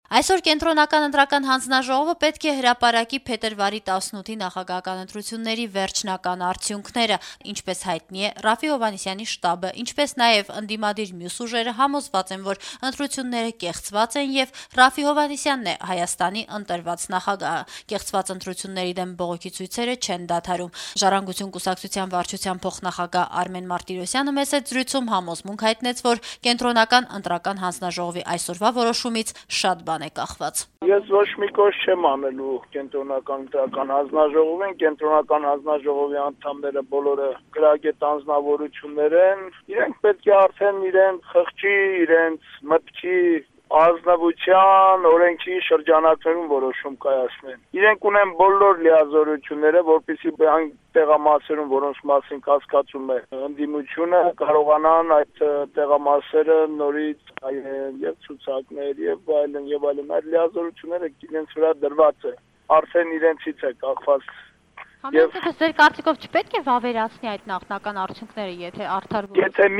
Այսօր կենտրոնական ընտրական հանձնաժողովը պետք է հրապարակի փետրվարի 18-ի նախագահական ընտրությունների վերջնական արդյունքները, ինչպես հայտնի է, Ռաֆի Հովհաննիսյանի շտաբը, ինչպես նաև ընդդիմադիր մյուս ուժերը համոզված են, որ ընտրությունները կեղծված են եւ Ռաֆի Հովհաննիսյանն է Հայաստանի ընտրված նախագահը։ Կեղծված ընտրությունների դեմ բողոքի ցույցերը չեն դադարում։ Ժառանգություն կուսակցության վարչության փոխնախագահ Արմեն Մարտիրոսյանը մեծ զրույցում համոզմունք հայտնեց, որ կենտրոնական ընտրական հանձնաժողովի այսօրվա որոշումից շատ բան է կախված։ Ես ոչ մի կոչ չեմ անելու կենտրոնական ընտրական հանձնաժողովին, կենտրոնական հանձնաժողովի անդամները բոլորը գրագետ անձնավորություններ են, իրենք պետք է արդեն իրենց խղճի, իրենց մտքի ազնվության, օրենքի շրջանակներում որոշում կայացնեն։ Իրենք ունեն բոլոր լիազորությունները, որպեսզի այն տեղամասերում, որոնց մասին կասկածում է ընդդիմությունը, կարողանան այդ տեղամասերը նորից եւ ցուցակներ եւ այլն այդ լիազորությունները իրենց վրա դրված է։ Արդեն իրենցից է կախված։ Համենայնիվ ձեր կարծիքով չպետք է վավերացնի այդ նախնական արդյունքները, եթե արդար Եթե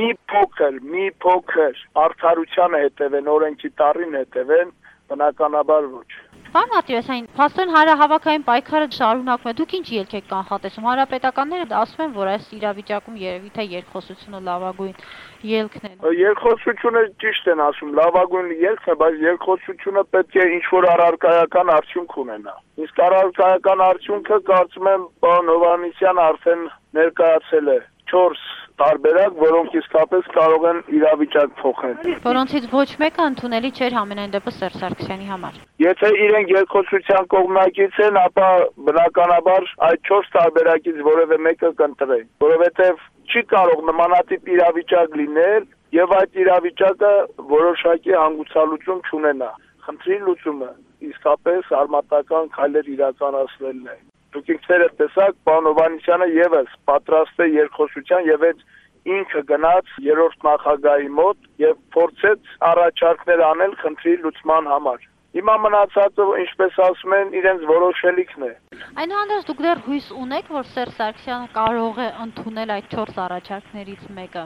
մի փոքր արդարությանը հետևեն, օրենքի տառին հետևեն, բնականաբար ոչ։ Պարոն Մարտիրոսյան, փաստորեն հանրահավաքային պայքարը շարունակվում է։ Դուք ինչ ելք եք կանխատեսում։ Հանրապետականները ասում են, որ այս իրավիճակում երևի թե երկխոսությունը լավագույն ելքն է։ Երկխոսությունը ճիշտ են ասում, լավագույն ելքն է, բայց երկխոսությունը պետք է ինչ-որ առարկայական արդյունք ունենա։ Իսկ առարկայական արդյունքը կարծում եմ պարոն Հովհաննիսյանը արդեն ներկայացել է 4 տարբերակ, որոնք իսկապես կարող են իրավիճակ փոխել։ Որոնցից ոչ մեկը ընդունելի չէր համենայն դեպս Սերժ Սարգսյանի համար։ Եթե իրենք երկխոսության կողմնակից են, ապա բնականաբար այդ 4 տարբերակից որևէ մեկը կընտրեն, որովհետև չի կարող նմանատիպ իրավիճակ լինել եւ այդ իրավիճակը որոշակի հանգուցալուծում չունենա։ Խնդրի լուծումը իսկապես արմատական քայլեր իրականացնելն է։ Դուք ինքներդ տեսաք, պարոն Հովհաննիսյանը եւս պատրաստ է երկխոսության եւ այդ ինքը գնաց երրորդ նախագահի մոտ եւ փորձեց առաջարկներ անել խնդրի լուծման համար։ Հիմա մնացածը, ինչպես ասում են, իրենց որոշելիքն է։ Այնուհանդերձ դուք դեռ հույս ունեք, որ Սերժ Սարգսյանը կարող է ընդունել այդ 4 առաջարկներից մեկը։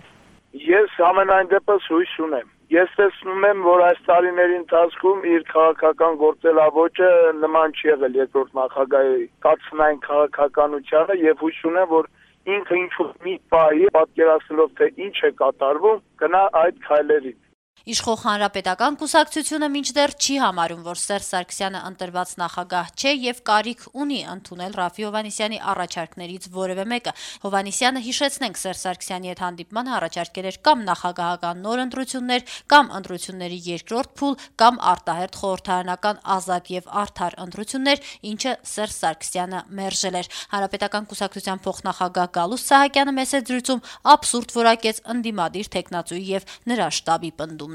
Ես ամենայն դեպս հույս ունեմ։ Ես տեսնում եմ, որ այս տարիների ընթացքում իր քաղաքական գործելավոճը նման չի եղել երկրորդ նախագահի կացնային քաղաքականությանը եւ հույս ունեմ, որ ինքը ինչ-որ մի պահի պատկերացնելով թե ինչ է կատարվում, գնա այդ քայլերին։ Իշխող հանրապետական կուսակցությունը մինչդեռ չի համարում, որ Սերժ Սարգսյանը ընտրված նախագահ չէ եւ կարիք ունի ընդունել Ռաֆի Հովհաննիսյանի առաջարկներից որևէ մեկը։ Հովհաննիսյանը, հիշեցնենք, Սերժ Սարգսյանի հետ հանդիպման առաջարկել էր կամ նախագահական նոր ընտրություններ, կամ ընտրությունների երկրորդ փուլ, կամ արտահերթ խորհրդարանական ազատ եւ արդար ընտրություններ, ինչը Սերժ Սարգսյանը մերժել էր։ Հանրապետական կուսակցության փոխնախագահ Գալուստ Սահակյանը մեծ զրույցում աբսուրդ որակեց ընդդիմադիր թեկնածուի եւ նրա շտաբի պնդում։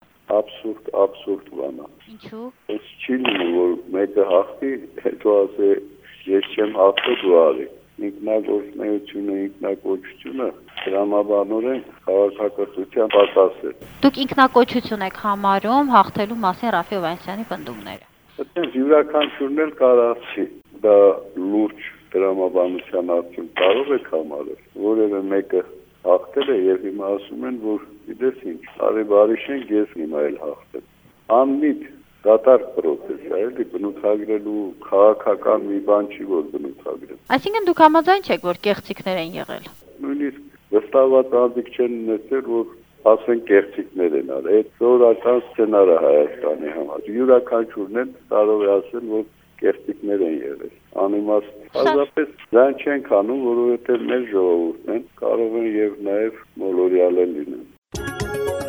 Աբսուրդ բան է։ Ինչու՞։ Այս չի լինում, որ մեկը հաղթի, հետո ասե ես չեմ հաղթել, դու արի։ Ինքնագործունեությունը, ինքնակոչությունը դրամաբանորեն քաղաքակրթության պակաս է։ Դուք ինքնակոչություն եք համարում հաղթելու մասին Ռաֆի Հովհաննիսյանի պնդումները։ Այդպես յուրաքանչյուրն էլ կարծի, դա լուրջ դրամաբանության արդյունք կարող եք համարել, որևէ մեկը հաղթել է եւ հիմա ասում են, որ գիտես ինչ, բարի շենք ես հիմա էլ հաղթել։ Անմիտ դատարկ պրոցես է, էլի բնութագրելու քաղաքական մի բան չի, որ բնութագրել։ Այսինքն դուք համաձայն չեք, որ կեղծիքներ են եղել։ Նույնիսկ վստահված անձիկ չեն ունեցել, որ ասեն կեղծիքներ են արել։ Այդ սովորական սցենարը Հայաստանի համար։ Յուրաքանչյուրն էլ կարող է ասել, որ կեղծիքներ են եղել։ Անիմաստ հազարապես դրան չենք անում, որովհետև մեր ժողովուրդն են կարող են եւ նաեւ մոլորյալ լինեն։